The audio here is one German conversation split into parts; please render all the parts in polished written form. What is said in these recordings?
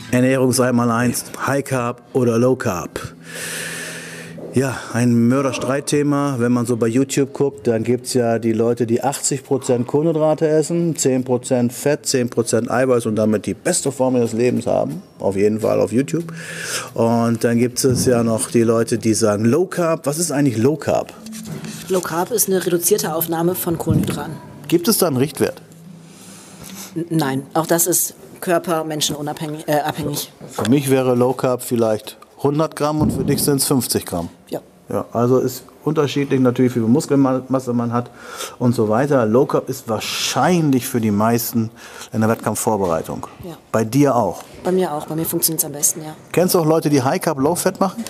Ernährung sei mal eins, High Carb oder Low Carb. Ja, ein Mörderstreitthema. Wenn man so bei YouTube guckt, dann gibt es ja die Leute, die 80% Kohlenhydrate essen, 10% Fett, 10% Eiweiß und damit die beste Form ihres Lebens haben. Auf jeden Fall auf YouTube. Und dann gibt es ja noch die Leute, die sagen Low Carb. Was ist eigentlich Low Carb? Low Carb ist eine reduzierte Aufnahme von Kohlenhydraten. Gibt es da einen Richtwert? Nein, auch das ist körpermenschenabhängig. Abhängig. Für mich wäre Low Carb vielleicht 100 Gramm und für dich sind es 50 Gramm. Ja. Ja, also ist unterschiedlich natürlich, wie viel Muskelmasse man hat und so weiter. Low Carb ist wahrscheinlich für die meisten in der Wettkampfvorbereitung. Ja. Bei dir auch? Bei mir auch. Bei mir funktioniert es am besten, ja. Kennst du auch Leute, die High Carb, Low Fat machen?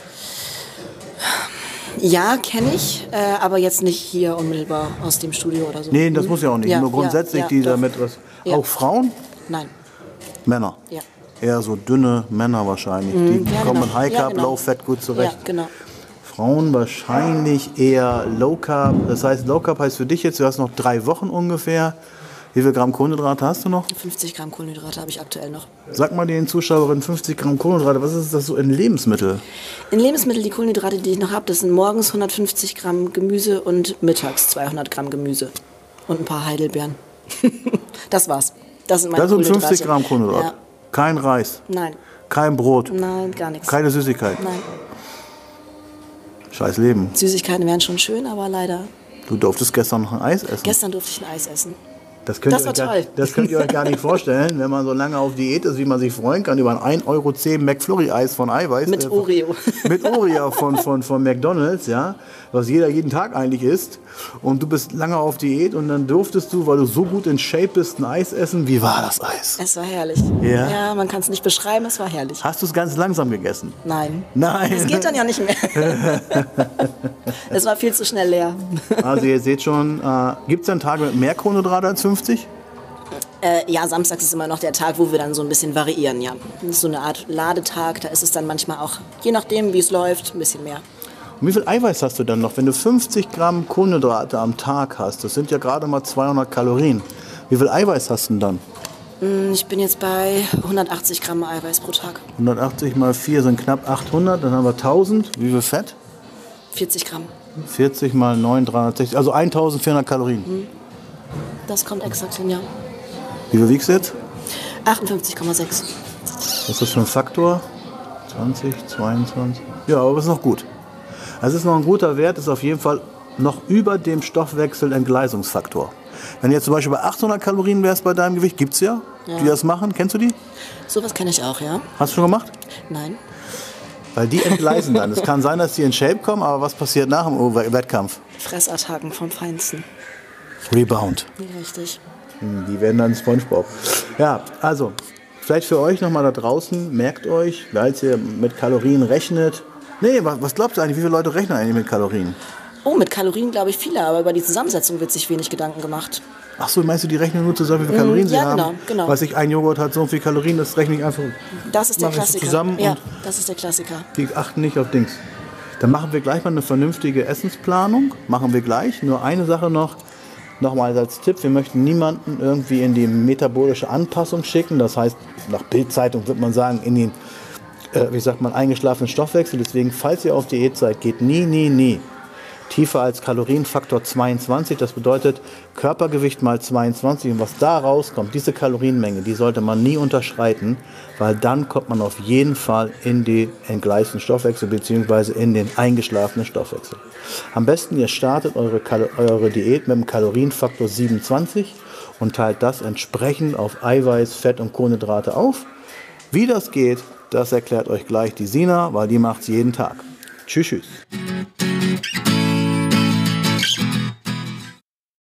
Ja, kenne ich, aber jetzt nicht hier unmittelbar aus dem Studio oder so. Nee, das muss ja auch nicht. Ja, Nur grundsätzlich, ja, die doch. damit was. Ja. Auch Frauen? Nein. Männer? Ja. Eher so dünne Männer wahrscheinlich. Die ja, kommen genau. mit High Carb, Ja, genau. Low Fat gut zurecht. Ja, genau. Frauen wahrscheinlich eher Low Carb. Das heißt, Low Carb heißt für dich jetzt, du hast noch 3 Wochen ungefähr. Wie viel Gramm Kohlenhydrate hast du noch? 50 Gramm Kohlenhydrate habe ich aktuell noch. Sag mal den Zuschauerinnen 50 Gramm Kohlenhydrate. Was ist das so in Lebensmittel? In Lebensmitteln, die Kohlenhydrate, die ich noch habe, das sind morgens 150 Gramm Gemüse und mittags 200 Gramm Gemüse. Und ein paar Heidelbeeren. Das war's. Das sind meine Das sind Kohlenhydrate. 50 Gramm Kohlenhydrate. Ja. Kein Reis, Nein, kein Brot, nein, gar nichts. keine Süßigkeiten. Nein. Scheiß Leben. Süßigkeiten wären schon schön, aber leider. Du durftest gestern noch ein Eis essen. Gestern durfte ich ein Eis essen. Das könnt Das ihr euch war toll. Das könnt ihr euch gar nicht vorstellen, wenn man so lange auf Diät ist, wie man sich freuen kann über ein 1,10 € McFlurry-Eis von Eiweiß. Mit Oreo. Mit Oreo von McDonald's, ja, was jeder jeden Tag eigentlich isst. Und du bist lange auf Diät und dann durftest du, weil du so gut in Shape bist, ein Eis essen. Wie war das Eis? Es war herrlich. Ja? Ja, man kann es nicht beschreiben, es war herrlich. Hast du es ganz langsam gegessen? Nein. Nein. Das geht dann ja nicht mehr. Es war viel zu schnell leer. Also ihr seht schon, gibt es dann Tage mit mehr Kohlenhydrate als 50? Ja, samstags ist immer noch der Tag, wo wir dann so ein bisschen variieren, ja. Das ist so eine Art Ladetag, da ist es dann manchmal auch, je nachdem wie es läuft, ein bisschen mehr. Und wie viel Eiweiß hast du dann noch? Wenn du 50 Gramm Kohlenhydrate am Tag hast, das sind ja gerade mal 200 Kalorien. Wie viel Eiweiß hast du denn dann? Ich bin jetzt bei 180 Gramm Eiweiß pro Tag. 180 mal 4 sind knapp 800, dann haben wir 1000. Wie viel Fett? 40 Gramm. 40 mal 9, 360, also 1400 Kalorien. Das kommt exakt hin, ja. Wie viel wiegst du jetzt? 58,6. Was ist das für ein Faktor? 20, 22. Ja, aber ist noch gut. Also ist noch ein guter Wert, ist auf jeden Fall noch über dem Stoffwechselentgleisungsfaktor. Wenn du jetzt zum Beispiel bei 800 Kalorien wärst bei deinem Gewicht, gibt es ja, die das machen. Kennst du die? Sowas kenne ich auch, ja. Hast du schon gemacht? Nein. Weil die entgleisen dann. Es kann sein, dass die in Shape kommen, aber was passiert nach dem Wettkampf? Fressattacken vom Feinsten. Rebound. Richtig. Die werden dann SpongeBob. Ja, also, vielleicht für euch nochmal da draußen, merkt euch, als ihr mit Kalorien rechnet. Nee, was glaubst du eigentlich, wie viele Leute rechnen eigentlich mit Kalorien? Oh, mit Kalorien glaube ich viele, aber über die Zusammensetzung wird sich wenig Gedanken gemacht. Ach so, meinst du, die rechnen nur zusammen, wie viele Kalorien sie ja, haben? genau. Weiß ich, ein Joghurt hat so viel Kalorien, das rechne ich einfach. Das ist der mach ich so Klassiker. zusammen Ja, und das ist der Klassiker. die achten nicht auf Dings. Dann machen wir gleich mal eine vernünftige Essensplanung. Machen wir gleich. Nur eine Sache noch. Nochmal als Tipp, wir möchten niemanden irgendwie in die metabolische Anpassung schicken. Das heißt, nach Bild-Zeitung wird man sagen, in den, eingeschlafenen Stoffwechsel. Deswegen, falls ihr auf Diät seid, geht nie tiefer als Kalorienfaktor 22. Das bedeutet Körpergewicht mal 22. Und was da rauskommt, diese Kalorienmenge, die sollte man nie unterschreiten, weil dann kommt man auf jeden Fall in den entgleisten Stoffwechsel bzw. in den eingeschlafenen Stoffwechsel. Am besten, ihr startet eure Diät mit dem Kalorienfaktor 27 und teilt das entsprechend auf Eiweiß, Fett und Kohlenhydrate auf. Wie das geht, das erklärt euch gleich die Sina, weil die macht es jeden Tschüss.